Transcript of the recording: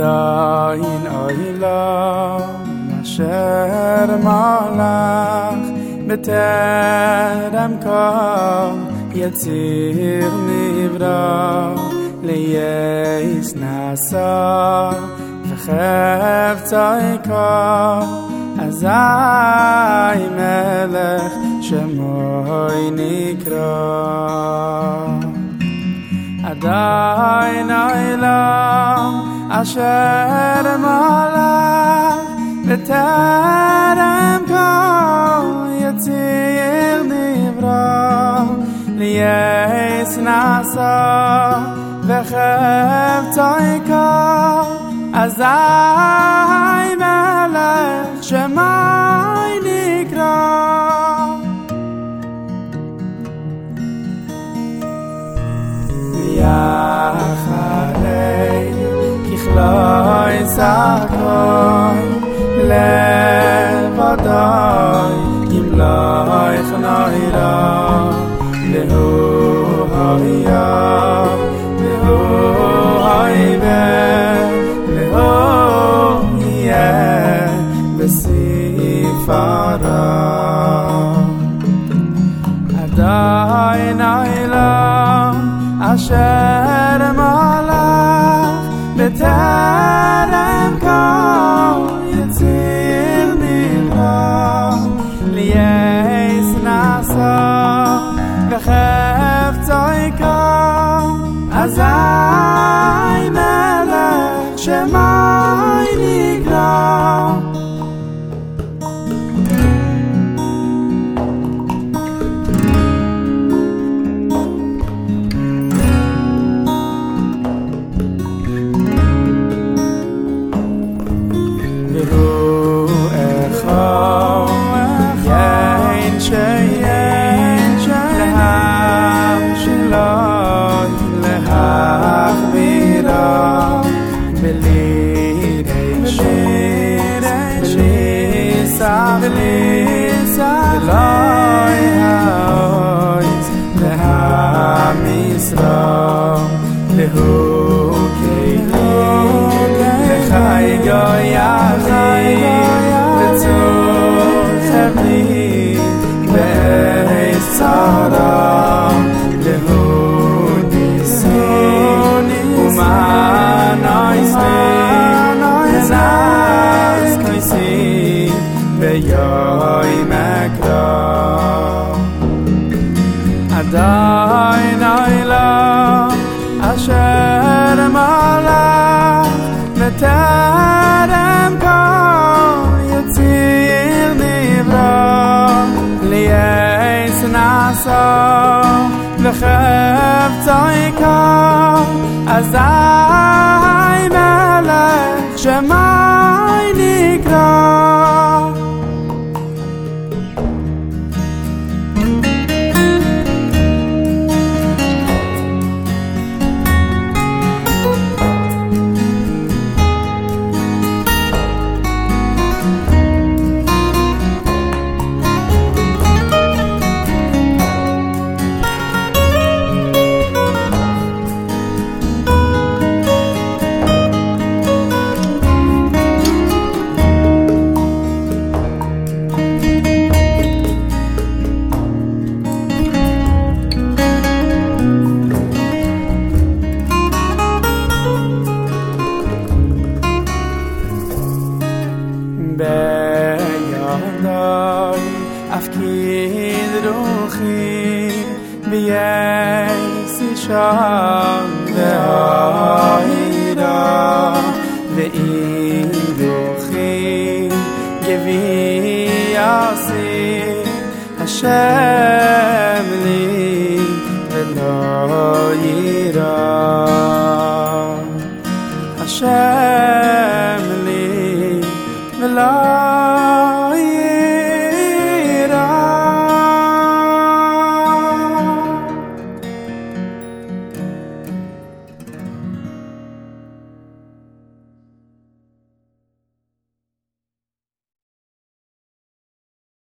עדיין אוילם אשר מלך בטרם כל יציר נברא לייס נעשה וחפצי כל אזי מלך שמוי נקרא עדיין אוילם אשר מלך בטרם כל יציר נברא לייס נעשה וחפצי כל אזי מלך שמוי נקרא אחרי ככלוי סקון לבדוי ימלוך נוירה והוא היה והוא היבה והוא יהיה בספרה עדיין אילם אשר מלך בטרם כל יציר נברא לייס נעשה וחפצי כל אזי מלך שמוי נקרא עדיין אילם אשר מלך בטרם כל יציר נברא לייס נעשה וחפצי כל אזי מלך שמוי נקרא afkid ruchi b'yesi sham ve'ayra ve'im ruchi gevi yasi Hashem